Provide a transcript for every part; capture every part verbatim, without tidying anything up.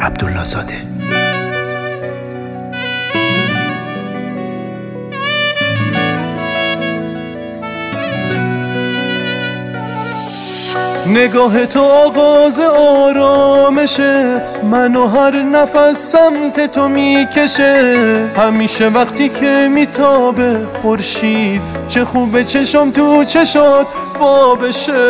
عبدالله زاده. نگاه تو آغاز آرامشه، منو هر نفس سمت تو میکشه. همیشه وقتی که میتابه خورشید، چه خوبه چشم تو چشات وا بشه.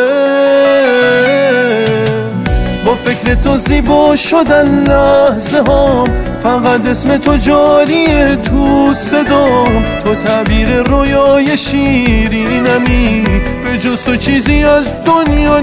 با فکر تو زیبا شدن لحظه هام، فقط اسم تو جاریه تو صدام. تو تعبیر رویای شیرینمی، به جز تو چیزی از دنیا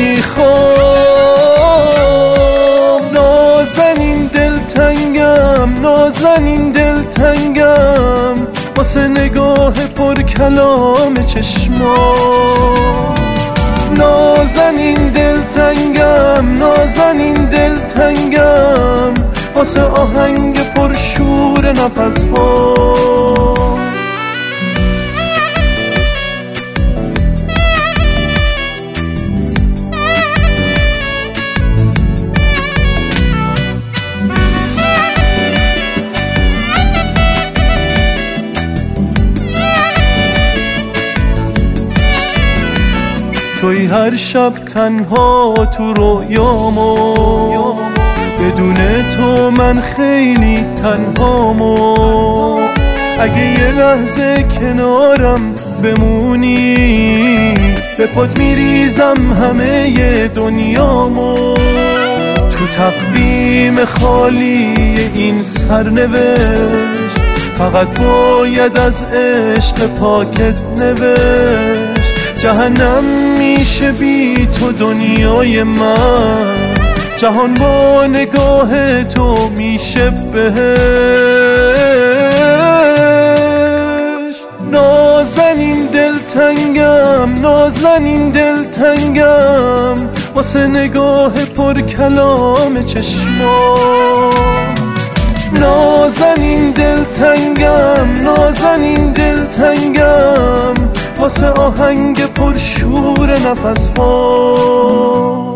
نمیخوام. نازنین دلتنگم، نازنین دلتنگم، واسه نگاه پر کلام چشمام. نازنین دلتنگم، نازنین دلتنگم، واسه آهنگ پر شور نفس ها. توی هر شب تنها تو رویامو، بدون تو من خیلی تنهامو. اگه یه لحظه کنارم بمونی، به پات میریزم همه ی دنیامو. تو تقویم خالی این سرنوشت، فقط باید از عشق پاکت نوشت. جهنم میشه بی تو دنیای من، جهان با نگاه تو میشه بهش. نازنین دلتنگم، نازنین دلتنگم، واسه نگاه پر کلام چشمام. نازنین دلتنگم، نازنین دلتنگم، واسه آهنگ پر شور نفس هات.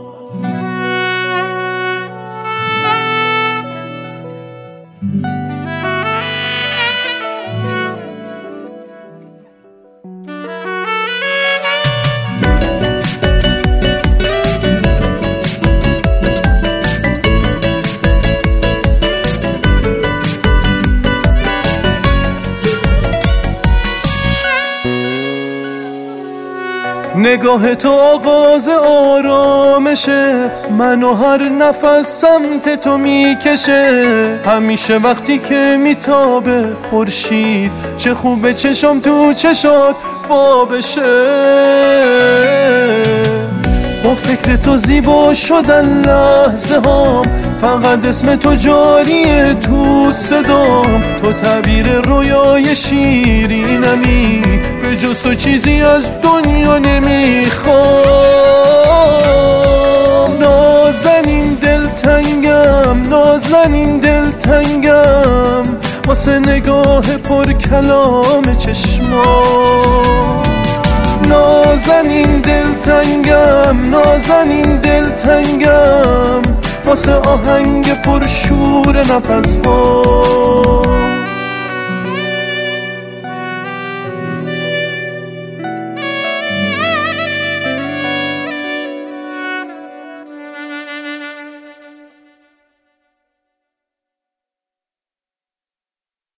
نگاه تو آغاز آرامشه، منو هر نفس سمت تو میکشه. همیشه وقتی که میتابه خورشید، چه خوبه چشم تو چشات وا بشه. با فکر تو زیبا شدن لحظه هام، فقط اسم تو جاریه تو صدام. تو تعبیر رویای شیرینمی، به جز تو چیزی از دنیا نمیخوام. نازنین دلتنگم، نازنین دلتنگم، واسه نگاه پر کلام چشمام. نازنین دلتنگم، نازنین دلتنگم، واسه آهنگ پر شور نفس ها.